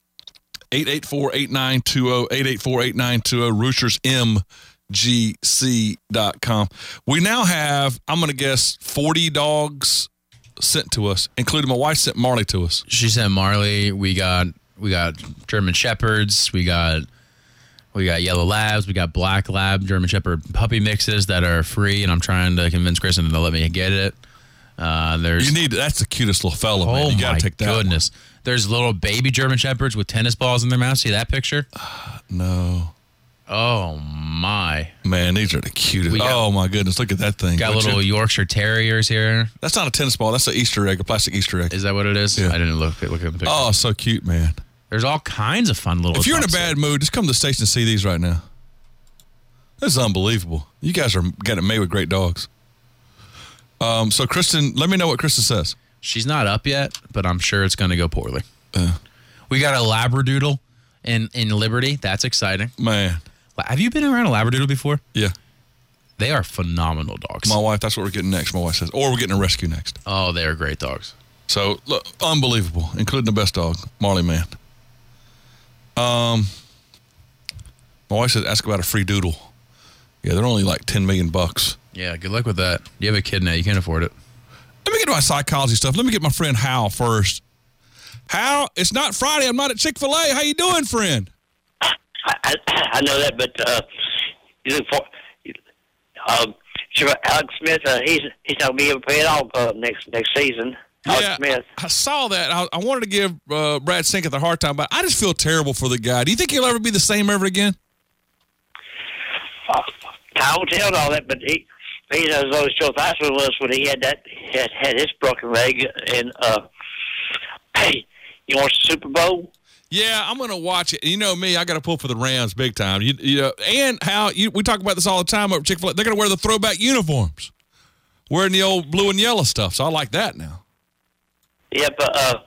884-8920, 884-8920, RoostersMGC.com. We now have, I'm going to guess, 40 dogs sent to us, including my wife sent Marley to us. She sent Marley. We got German Shepherds. We got Yellow Labs. We got Black Lab German Shepherd puppy mixes that are free, and I'm trying to convince Kristen to let me get it. That's the cutest little fella, man. You got to take that. Oh, my goodness. There's little baby German Shepherds with tennis balls in their mouth. See that picture? No. Oh, my. Man, these are the cutest. Oh, my goodness. Look at that thing. Got little Yorkshire Terriers here. That's not a tennis ball. That's an Easter egg, a plastic Easter egg. Is that what it is? Yeah. I didn't look at the picture. Oh, so cute, man. There's all kinds of fun little. If you're in a bad mood, just come to the station and see these right now. This is unbelievable. You guys are getting made with great dogs. So, Kristen, let me know what Kristen says. She's not up yet, but I'm sure it's going to go poorly. We got a Labradoodle in Liberty. That's exciting. Man. Have you been around a Labradoodle before? Yeah. They are phenomenal dogs. My wife, that's what we're getting next, my wife says. Or we're getting a rescue next. Oh, they're great dogs. So, look, unbelievable, including the best dog, Marley Man. My wife said, ask about a free doodle. Yeah, they're only like $10 million. Yeah, good luck with that. You have a kid now. You can't afford it. Let me get to my psychology stuff. Let me get my friend Hal first. Hal, it's not Friday. I'm not at Chick-fil-A. How you doing, friend? I know that, but you look for Alex Smith. He's not gonna be able to pay it off next season. Alex Smith. I saw that. I wanted to give Brad Sinketh a hard time, but I just feel terrible for the guy. Do you think he'll ever be the same ever again? I won't tell all that, but he knows always Joe Theismann was when he had his broken leg. And hey, you watch the Super Bowl? Yeah, I'm going to watch it. You know me, I got to pull for the Rams big time. You know, and how we talk about this all the time at Chick-fil-A. They're going to wear the throwback uniforms, wearing the old blue and yellow stuff. So I like that now. Yeah, but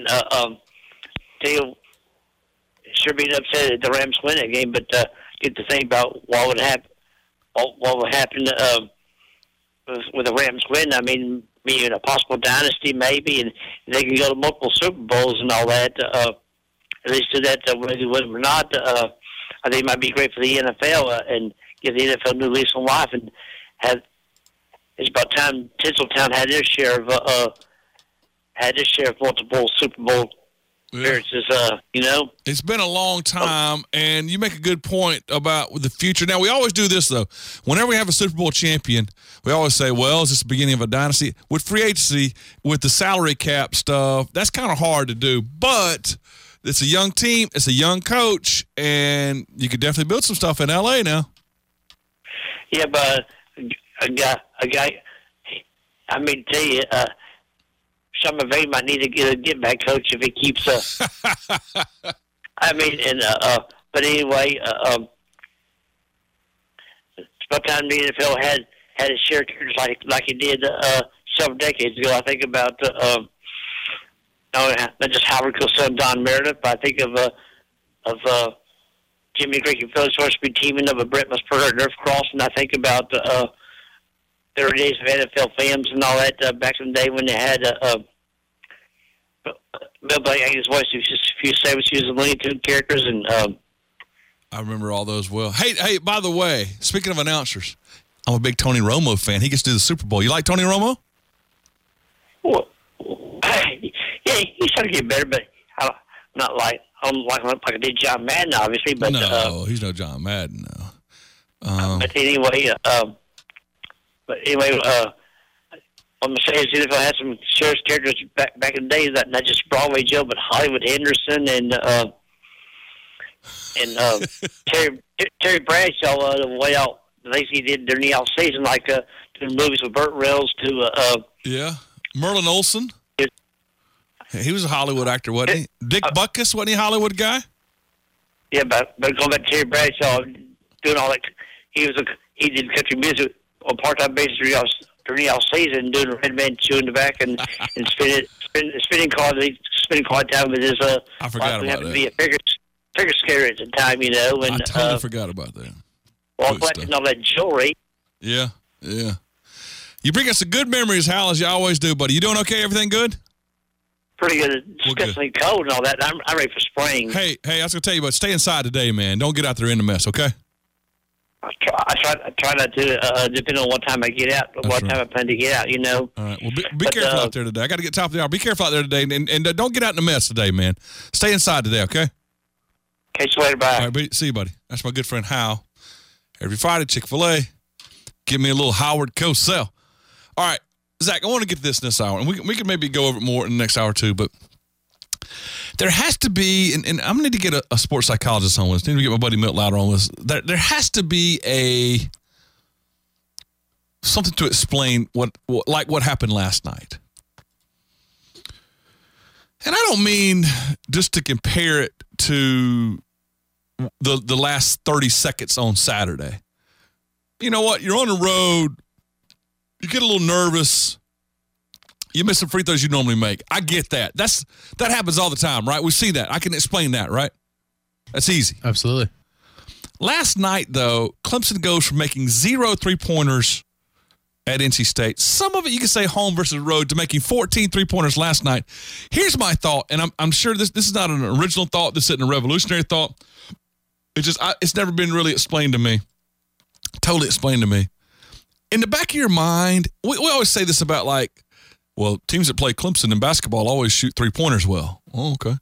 Theo sure being upset at the Rams win that game, but get to think about what would happen with the Rams win. I mean, being a possible dynasty maybe, and they can go to multiple Super Bowls and all that. At least do that whether they win or not. I think it might be great for the NFL and give the NFL a new lease on life. And it's about time Tinseltown had their share of multiple Super Bowl appearances. You know, it's been a long time, and you make a good point about the future. Now, we always do this though. Whenever we have a Super Bowl champion, we always say, "Well, is this the beginning of a dynasty?" With free agency, with the salary cap stuff, that's kind of hard to do, but it's a young team, it's a young coach, and you could definitely build some stuff in L.A. now. Yeah, but a guy. I mean, tell you, Sean McVay might need to get a get-back coach if he keeps. I mean, and but anyway, it's about time the NFL had its share of characters like it did several decades ago. I think about. Not just Howard Cosell, Don Meredith, but I think of Jimmy Cricket Phillips supposed to be teaming up with Brett Musburger and Nerf Cross, and I think about the 30 days of NFL films and all that back in the day when they had Bill Blank and his voice. It was just a few segments using Looney Tunes characters, and I remember all those well. Hey, by the way, speaking of announcers, I'm a big Tony Romo fan. He gets to do the Super Bowl. You like Tony Romo? Well, yeah, he's starting to get better, but I don't like I did John Madden, obviously. But no, he's no John Madden, no. But anyway, I'm saying is if I had some serious characters back in the day, not just Broadway Joe, but Hollywood Henderson and Terry Bradshaw, the way out the things he did during the off season, like doing movies with Burt Reynolds to Merlin Olsen. He was a Hollywood actor, wasn't he? Dick Butkus, wasn't he a Hollywood guy? Yeah, but going back to Terry Bradshaw, doing all that, he did country music on part-time basis during the off season, doing Red Man chewing tobacco and spinning car time with his. I forgot about that. To be a figure skater at the time, you know. And, I totally forgot about that. All collecting all that jewelry. Yeah. You bring us some good memories, Hal, as you always do, buddy. You doing okay? Everything good? Pretty good. It's disgustingly cold and all that. I'm ready for spring. Hey, I was going to tell you, but stay inside today, man. Don't get out there in the mess, okay? I try not to, depending on what time I get out, time I plan to get out, you know. All right. Well, be careful out there today. I got to get top of the hour. Be careful out there today, and don't get out in the mess today, man. Stay inside today, okay? Catch you later. Bye. All right, see you, buddy. That's my good friend Hal. Every Friday, Chick-fil-A. Give me a little Howard Cosell. All right, Zach, I want to get this in this hour, and we can maybe go over it more in the next hour or two, but there has to be, and I'm going to need to get a sports psychologist on this. I need to get my buddy Milt Louder on this. There has to be something to explain what happened last night. And I don't mean just to compare it to the last 30 seconds on Saturday. You know what? You're on the road. You get a little nervous. You miss some free throws you normally make. I get that. That happens all the time, right? We see that. I can explain that, right? That's easy. Absolutely. Last night, though, Clemson goes from making 0 3-pointers at NC State. Some of it you can say home versus road to making 14 3-pointers last night. Here's my thought, and I'm sure this is not an original thought. This isn't a revolutionary thought. It's never been really explained to me. Totally explained to me. In the back of your mind, we always say this about teams that play Clemson in basketball always shoot 3-pointers well. Oh, okay.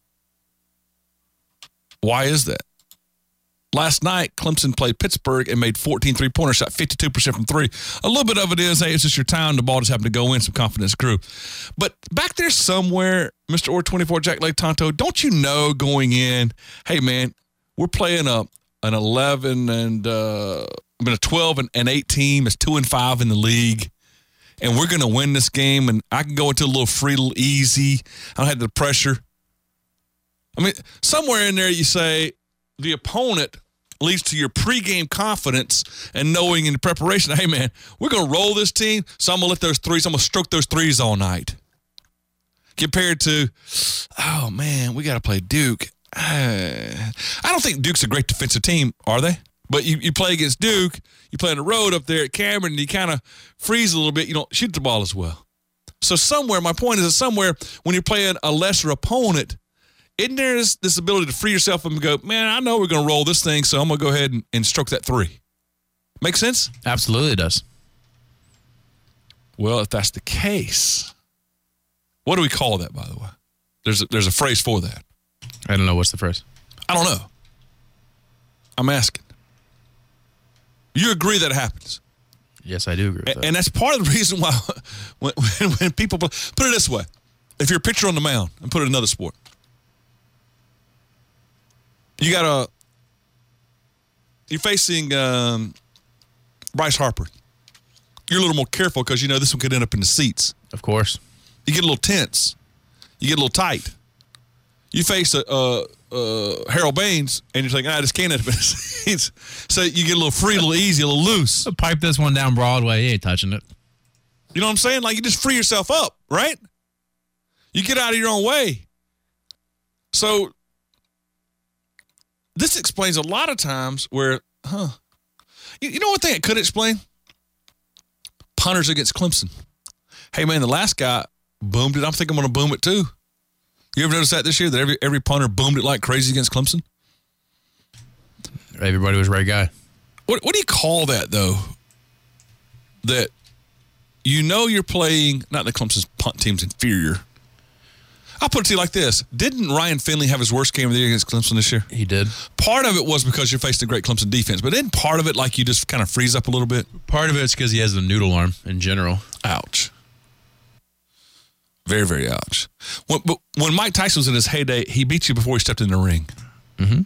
Why is that? Last night, Clemson played Pittsburgh and made 14 3-pointers, shot 52% from three. A little bit of it is, hey, it's just your time. The ball just happened to go in, some confidence grew. But back there somewhere, Mr. Or 24, Jack Lake Tonto, don't you know going in, hey, man, we're playing an 11 and a 12 and 8 team. It's 2-5 in the league. And we're going to win this game, and I can go into a little free, a little easy. I don't have the pressure. I mean, somewhere in there you say the opponent leads to your pregame confidence and knowing in the preparation, hey, man, we're going to roll this team, so I'm going to let those threes, I'm going to stroke those threes all night. Compared to, oh, man, we got to play Duke. I don't think Duke's a great defensive team, are they? But you play against Duke, you play on the road up there at Cameron, and you kind of freeze a little bit. You don't shoot the ball as well. So my point is that somewhere when you're playing a lesser opponent, isn't there this ability to free yourself and go, man, I know we're going to roll this thing, so I'm going to go ahead and stroke that three. Make sense? Absolutely does. Well, if that's the case, what do we call that, by the way? There's a phrase for that. I don't know. What's the phrase? I don't know. I'm asking. You agree that happens? Yes, I do agree with that. And that's part of the reason why when people put it this way, if you're a pitcher on the mound, and put it in another sport, you're facing Bryce Harper. You're a little more careful because you know this one could end up in the seats. Of course. You get a little tense. You get a little tight. You face Harold Baines, and you're thinking, this can't end up in the seats. So you get a little free, a little easy, a little loose. I'll pipe this one down Broadway. He ain't touching it. You know what I'm saying? Like, you just free yourself up, right? You get out of your own way. So this explains a lot of times where, you know what thing it could explain? Punters against Clemson. Hey, man, the last guy boomed it. I'm thinking I'm going to boom it too. You ever notice that this year, that every punter boomed it like crazy against Clemson? Everybody was right guy. What do you call that, though? That you know you're playing, not that Clemson's punt team's inferior. I'll put it to you like this. Didn't Ryan Finley have his worst game of the year against Clemson this year? He did. Part of it was because you're facing a great Clemson defense, but isn't part of it like you just kind of freeze up a little bit? Part of it's because he has the noodle arm in general. Ouch. Very, very ouch. When Mike Tyson was in his heyday, he beat you before he stepped in the ring. Mm-hmm.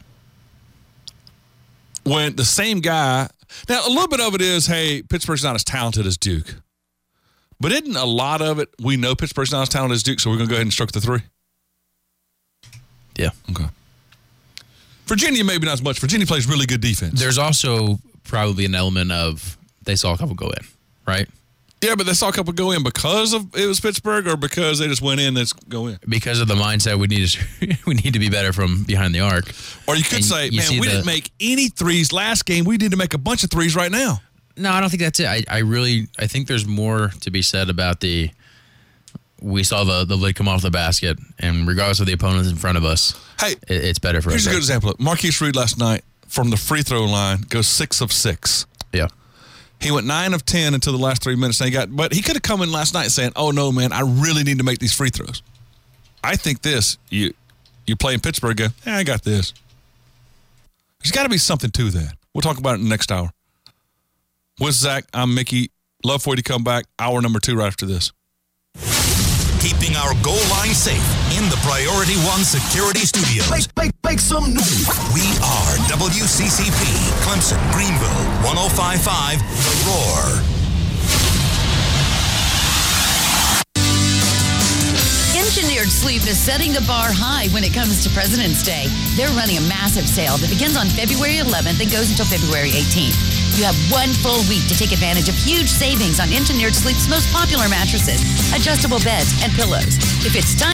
When the same guy... Now, a little bit of it is, hey, Pittsburgh's not as talented as Duke. But isn't a lot of it, we know Pittsburgh's not as talented as Duke, so we're going to go ahead and stroke the three? Yeah. Okay. Virginia, maybe not as much. Virginia plays really good defense. There's also probably an element of they saw a couple go in, right? Yeah, but they saw a couple go in because of it was Pittsburgh, or because they just went in, let's go in? Because of the mindset we need to be better from behind the arc. Or you could say, man, we didn't make any threes last game. We need to make a bunch of threes right now. No, I don't think that's it. I think there's more to be said about we saw the lid come off the basket, and regardless of the opponents in front of us, hey, it's better for us. Here's a good example. Marquise Reed last night from the free throw line goes 6 of 6. Yeah. He went 9 of 10 until the last 3 minutes. But he could have come in last night saying, oh, no, man, I really need to make these free throws. I think you play in Pittsburgh, go, yeah, I got this. There's got to be something to that. We'll talk about it in the next hour. With Zach, I'm Mickey. Love for you to come back. Hour number 2 right after this. Keeping our goal line safe in the Priority One Security Studios. Make some news. We are WCCP, Clemson, Greenville, 105.5, The Roar. Engineered Sleep is setting the bar high when it comes to President's Day. They're running a massive sale that begins on February 11th and goes until February 18th. You have 1 full week to take advantage of huge savings on Engineered Sleep's most popular mattresses, adjustable beds, and pillows. If it's time